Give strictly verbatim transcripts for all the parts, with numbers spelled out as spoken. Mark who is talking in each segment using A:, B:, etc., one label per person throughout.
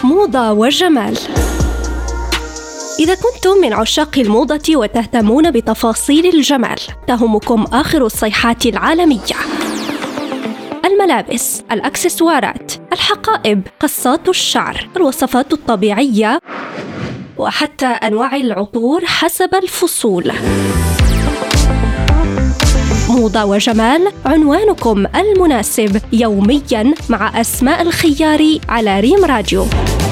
A: موضة وجمال. إذا كنتم من عشاق الموضة وتهتمون بتفاصيل الجمال، تهمكم آخر الصيحات العالمية: الملابس، الأكسسوارات، الحقائب، قصات الشعر، الوصفات الطبيعية، وحتى أنواع العطور حسب الفصول. موضة وجمال، عنوانكم المناسب يومياً مع أسماء الخياري على ريم راديو.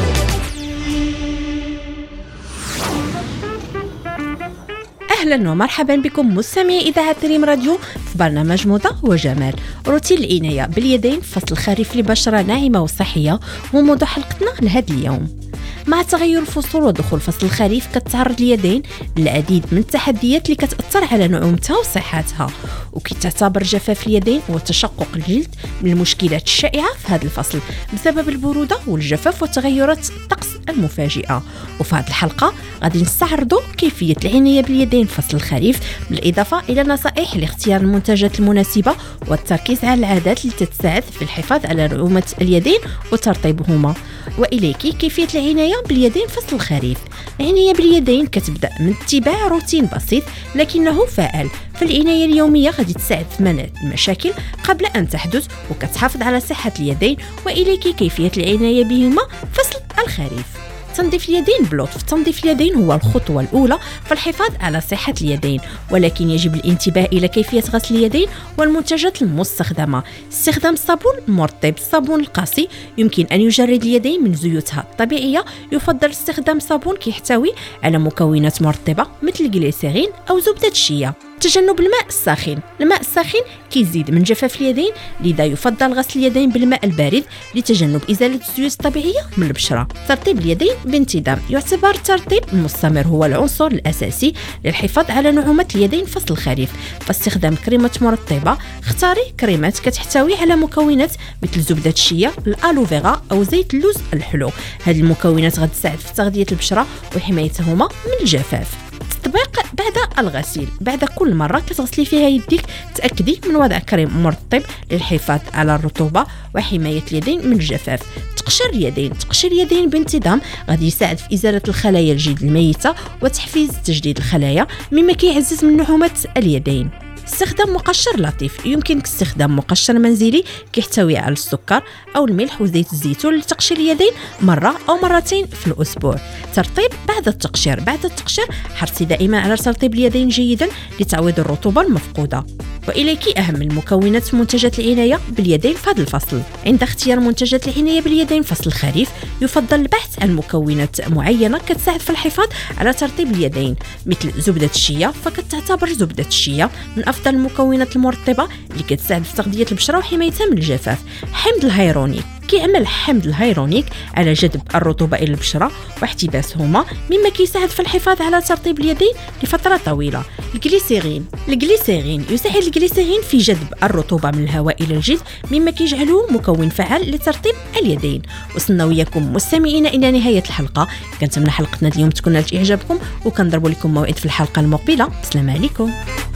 B: أهلا ومرحبا بكم مستمعي إذاعة ريم راديو في برنامج موضة وجمال. روتين العناية باليدين في فصل الخريف لبشرة ناعمة وصحية هو موضوع حلقتنا لهذا اليوم. مع تغير الفصول ودخول فصل الخريف كتعرض اليدين للعديد من التحديات اللي كتأثر على نعومتها وصحتها، وكتعتبر جفاف اليدين وتشقق الجلد من المشكلات الشائعة في هذا الفصل بسبب البرودة والجفاف وتغيرات الطقس المفاجئة. وفي هذه الحلقة غادي نستعرضوا كيفية العناية باليدين في فصل الخريف، بالإضافة إلى نصائح لاختيار المنتجات المناسبة والتركيز على العادات اللي تساعد في الحفاظ على نعومة اليدين وترطيبهما. وإليك كيفية العناية باليدين فصل الخريف. العناية باليدين كتبدأ من اتباع روتين بسيط لكنه فعال، فالعناية اليومية غادي تساعد في منع المشاكل قبل أن تحدث وكتحافظ على صحة اليدين. وإليك كيفية العناية بهما فصل الخريف. تنظيف اليدين بلطف. تنظيف اليدين هو الخطوة الأولى في الحفاظ على صحة اليدين، ولكن يجب الانتباه إلى كيفية غسل اليدين والمنتجات المستخدمة. استخدام الصابون المرطب. الصابون القاسي يمكن أن يجرد اليدين من زيوتها الطبيعية. يفضل استخدام صابون كيحتوي على مكونات مرطبة مثل الجليسرين أو زبدة الشيا. تجنب الماء الساخن. الماء الساخن كيزيد من جفاف اليدين، لذا يفضل غسل اليدين بالماء البارد لتجنب إزالة الزيوت الطبيعية من البشرة. ترطيب اليدين بانتظام. يعتبر الترطيب المستمر هو العنصر الأساسي للحفاظ على نعومة اليدين فصل الخريف، فاستخدام كريمات مرطبة. اختاري كريمات كتحتوي على مكونات مثل زبدة الشيا، الألوفيرا أو زيت اللوز الحلو. هذه المكونات غتساعد في تغذية البشرة وحمايتهما من الجفاف. تطبيق بعد الغسيل. بعد كل مرة كتغسلي فيها يديك تأكدي من وضع كريم مرطب للحفاظ على الرطوبة وحماية اليدين من الجفاف. تقشير اليدين. تقشير اليدين بانتظام غادي يساعد في إزالة الخلايا الجلد الميتة وتحفيز تجديد الخلايا، مما كيعزز من نعومة اليدين. استخدام مقشر لطيف. يمكنك استخدام مقشر منزلي كيحتوي على السكر أو الملح وزيت الزيتون لتقشير اليدين مرة أو مرتين في الأسبوع. ترطيب بعد التقشير. بعد التقشير حرصي دائما على ترطيب اليدين جيدا لتعويض الرطوبة المفقودة. وإليك أهم المكونات منتجات العناية باليدين في هذا الفصل. عند اختيار منتجات العناية باليدين فصل الخريف يفضل البحث عن مكونات معينة كتساعد في الحفاظ على ترطيب اليدين، مثل زبدة الشيا، فكتعتبر زبدة الشيا من أفضل المكونات المرطبة اللي كتساعد في تغذية البشرة وحمايتها من الجفاف. حمض الهيرونيك. كيعمل حمض الهيرونيك على جذب الرطوبة إلى البشرة واحتباسهما، مما كيساعد في الحفاظ على ترطيب اليدين لفترة طويلة. الجليسرين. الجليسرين يساعد الجليسرين في جذب الرطوبة من الهواء إلى الجلد، مما كيجعله مكون فعال لترطيب اليدين. وصلنا وياكم مستمعين إلى نهاية الحلقة. كنتمنى حلقتنا اليوم تكون نالت إعجابكم، وكنضرب لكم موعد في الحلقة المقبلة. السلام عليكم.